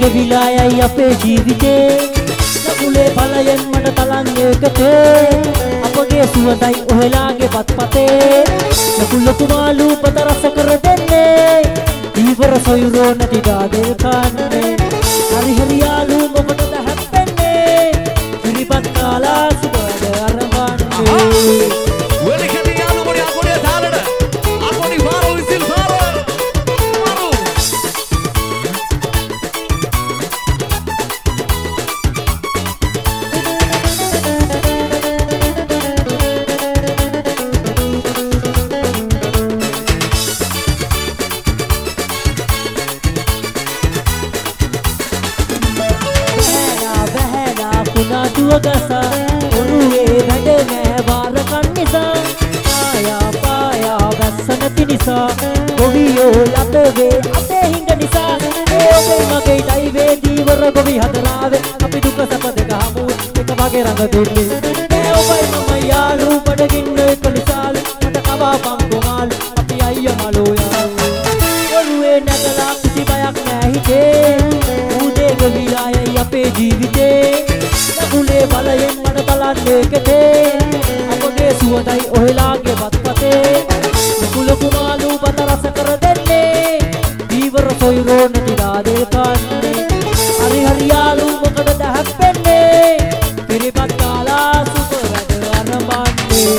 ගෙවිලා යයි අපේ ජීවිතේ නකුලේ බලයෙන් මට තලන් ඒකතේ අපගේ සුවඳයි ඔහෙලාගේ පත්පතේ නකුල කුමාලු පත රස කර දෙන්නේ දීවර සොයුරෝ නැති දාදේ කන්නේ හරි හරි යාලු මොකටද හැප්පෙන්නේ කිරිපත් කාලා සුබද අරඹන්නේ වෙලකෙටි යාලු මොඩි අකොඩේ තාලඩ අකොඩි වාරෝ විසිල් වාරෝ දුවගසා ඔරුවේ වැඩ නෑ වාර කන්නිසා ආයා පායා වැස්ස නැති නිසා ගොවියෝ ලතවේ අපේ හිඟ නිසා ඔබේ මගේ ඩයිවේ දීවර ගොවි හදරාවේ අපි දුක සැප දෙක හමු එක වගේ රඟ දෙන්නේ ඔබයි මම යාළු බඩගින්න එක නිසාලු මට කවා පංගුමාලු අපි අයියා මලෝ යාළු ඔරුවේ නැගලා කිසි බයක් නෑ හිතේ උදේ ගොවිලා යයි අපේ ජීවිතේ නකුලේ බලයෙන් මට බලන්නේ කෙතේ අපගේ සුවඳයි ඔහෙලාගේ වත්පතේ නකුල කුමාලු බත රස කර දෙන්නේ දීවර සොයුරෝ නැති දාදේ කන්නේ හරි හරි යාලු මොකටද හැප්පෙන්නේ පිරිපත් කාලා සුබ වැඩ අරඹන්නේ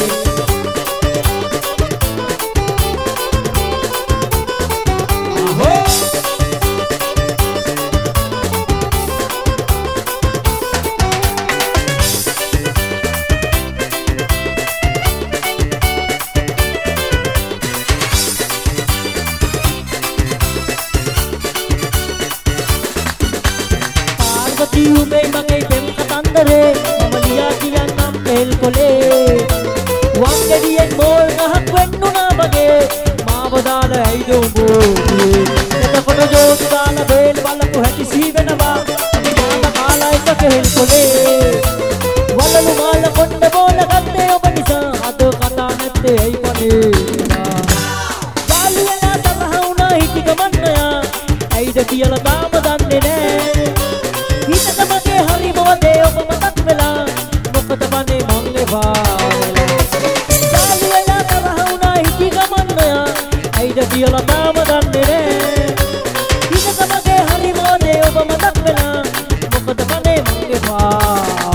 උඹේ මගේ පෙම් කතන්දරේ මම ලියා කියන්නම් තෙල් කොලේ වංගෙඩියෙන් මෝල් ගහක් වෙන්නුනා වගේ මාව දාලා ඇයිද උඹෝ එතකොට ජෝති දාලා බේල් බලපු හැටි සී වෙනවා මාත කාලා එක කෙල් කොලේ වලලු මාල කොණ්ඩ බෝල ගත්තේ ඔබ නිසා අද කතා නැත්තේ ඇයි පනේ යාළුවලා තරහ වුණා හිටි ගමන්නයා ඇයිද කියලා තාම දන්නේ නෑ හිතට මගේ හරි මොවදේ ඔබ මතක් වෙලා මොකද බනේ මං එපා යාළුවලා තරහ වුණා හිටි ගමන්නයා ඇයිද කියලා තාම දන්නේ නෑ හිතට මගේ හරි මොවදේ ඔබ මතක් වෙලා මොකද බනේ මං එපා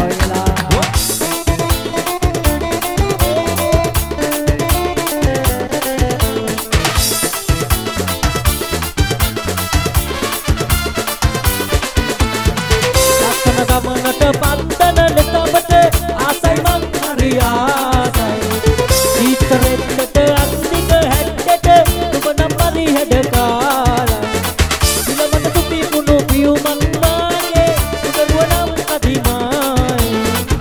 ගමනට පන්දන ලෙතමට ආසයි මං හරි ආසයි ඉතරෙන්නට අන්තික හැඩට ඔබ නම් පරි හැඩ කාලයි ඉලමට තුපි කුණු පියුමන් වාගේ උදරුව නම් කදිමයි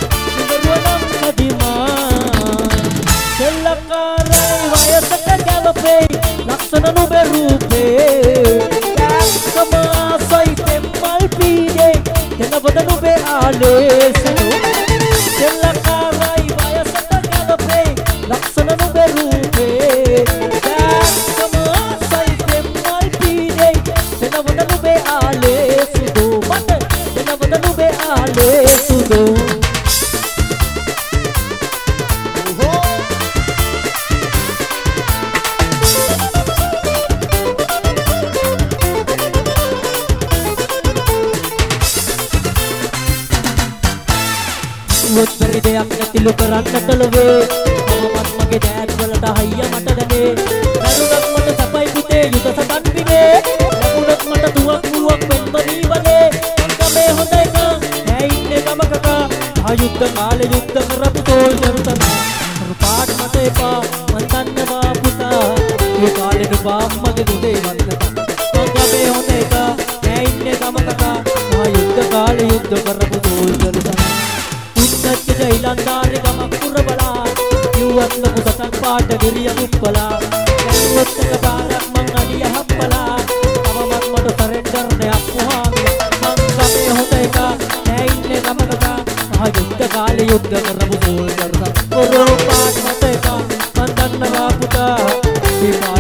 සෙල්ලකාරයි වයසට ගැලපෙයි ලක්ෂණ නුඹේ රූපේ කම ආසයි තෙම්මල් පීඩේ එනවද නුඹේ ආලේසනු සෙල්ලකාරයි වයසට ගැලපෙයි ලක්ෂණ නුඹේ රූපේ කම ආසයි තෙම්මල් පීඩේ එනවද නුඹේ ආලේසුදු මට එනවද නුඹේ ආලේසුදු මුත් පරිදයක් නැතිලු කරන්නට ලොවේ මමත් මගේ දෑත් වලට හයිය මට දැනේ දරුණක් මට සපයි පුතේ යුද සතන් පිනේ ලකුණක් මට තුවක් මුවක් පෙන්වනී වනේ ගමේ හොඳ එක ඈ ඉන්නේ ගමකකා ආයුද්ධ කාලේ යුද්ධ කරපු සෝල්ජර් තමා පාට මට එපා මන් දන්නවා පුතා ඒ කාලේ නුඹා මගේ දුදේ වන්දනා ගමේ හොඳ එක ඈ ඉන්නේ ගමකකා ආයුද්ධ කාලේ යුද්ධ කරපු සෝල්ජර් තමා උන්නච්ච ඉලන්දාරි ගමක් පුරබලා කිව්වත් කුසතන් පාට ගිරිය කුප්පලා දැන්වත් එක පාරක් මං අඩිය හම්බලා තමමත් මට සරෙන්ඩර් දෙයක් පුහාගේ මං ගමේ හොඳ එක ඈ ඉන්නේ ගමකක ආයුද්ධ කාලේ යුද්ධ කරපු සෝල්ජර් කොරෝ පාට මත එක මන් දන්නවා පුතා